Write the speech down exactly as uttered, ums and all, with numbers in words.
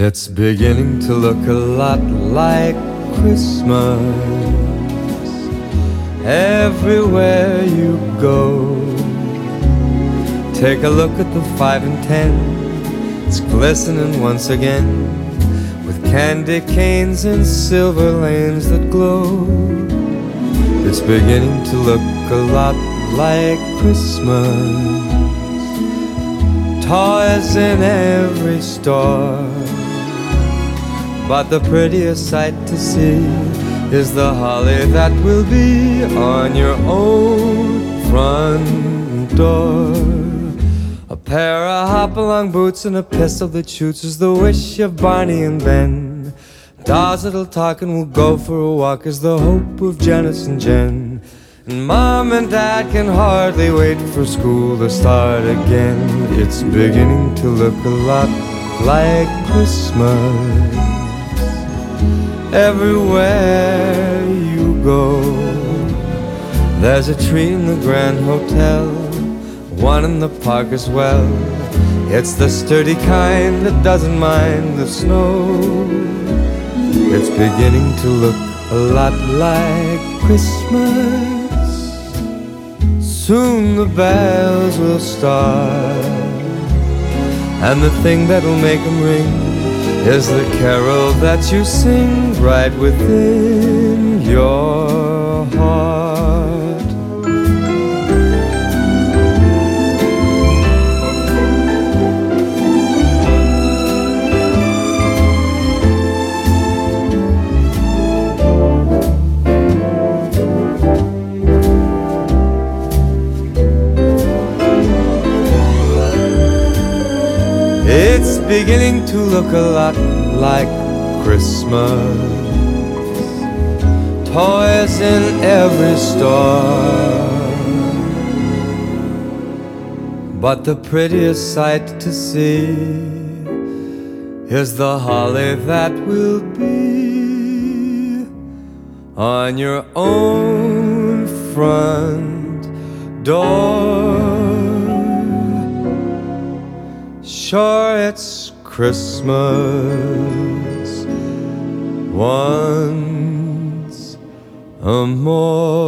It's beginning to look a lot like Christmas everywhere you go. Take a look at the five and ten, it's glistening once again with candy canes and silver lanes that glow. It's beginning to look a lot like Christmas. Toys in every store, but the prettiest sight to see is the holly that will be on your own front door. A pair of hop-along boots and a pistol that shoots is the wish of Barney and Ben. Dolls that'll talk and will go for a walk is the hope of Janice and Jen. And Mom and Dad can hardly wait for school to start again. It's beginning to look a lot like Christmas everywhere you go. There's a tree in the Grand Hotel, one in the park as well. It's the sturdy kind that doesn't mind the snow. It's beginning to look a lot like Christmas. Soon the bells will start, and the thing that'll make them ring is the carol that you sing right within your heart. It's beginning to look a lot like Christmas. Toys in every store, but the prettiest sight to see is the holly that will be on your own front door. Sure, it's Christmas once a more.